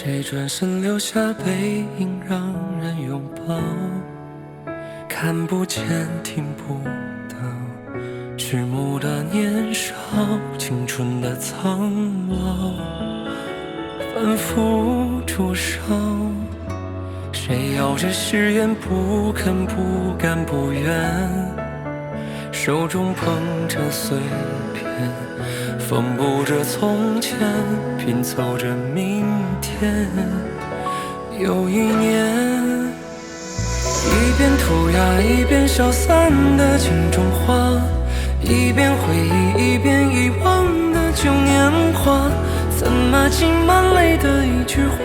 谁转身留下背影让人拥抱？看不见听不到，迟暮的年少，青春的苍老，反复灼烧。谁咬着誓言不肯不甘不愿，手中捧着碎片，缝补着从前，拼凑着明天。有一年，一边涂鸦一边消散的镜中花，一边回忆一边遗忘的旧年华，怎么浸满泪的一句话，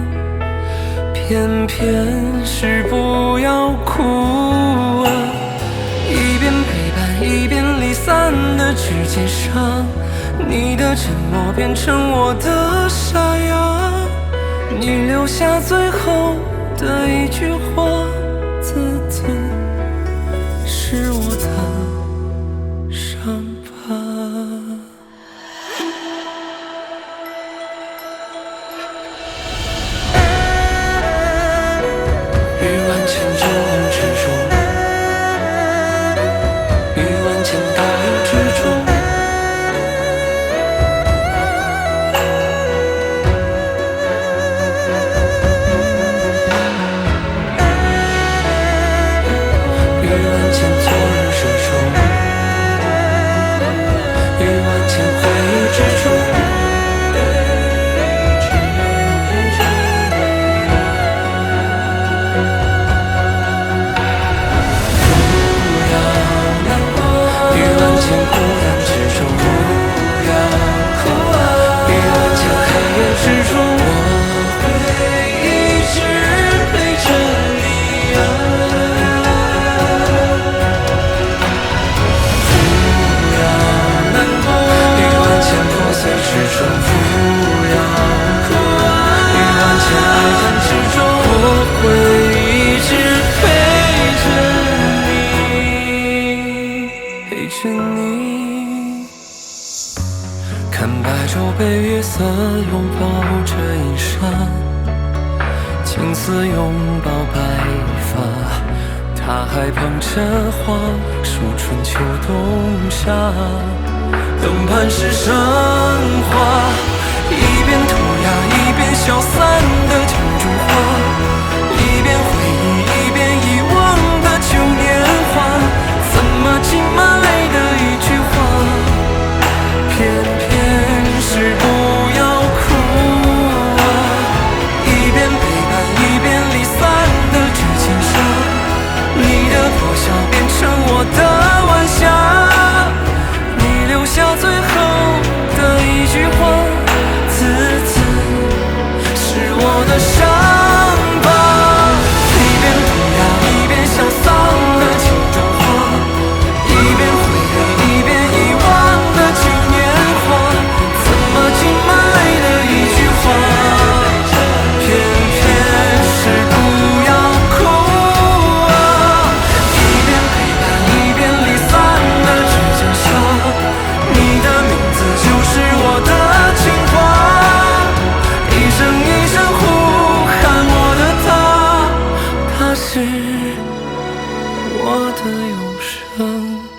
偏偏是不要哭啊。一边陪伴一边离散的指尖上，你的沉默变成我的沙哑，你留下最后的一句话，字字是我的伤疤。于万千之人之中，于万千大雨之中，于万千昨日之中，于万千回忆之中。看白昼被月色拥抱着衣裳，青丝拥抱白发，他还捧着花，数春秋冬夏。灯盘是生花，一边涂鸦一边消散的镜中花，一边回忆一边遗忘的旧年华，怎么浸满泪的一句话，偏偏是不要哭啊。一边陪伴一边离散的指尖上，你的破笑变成我的晚霞，你留下最后的一句话，字字是我的伤疤。一边涂鸦一边消散的镜中花，一边回忆一边遗忘的旧年华，怎么浸满泪的一句话，偏偏是不要哭啊。一边陪伴一边离散的指尖上，你的名字就是我的情话，一声一声呼喊我的他，他是我的永生。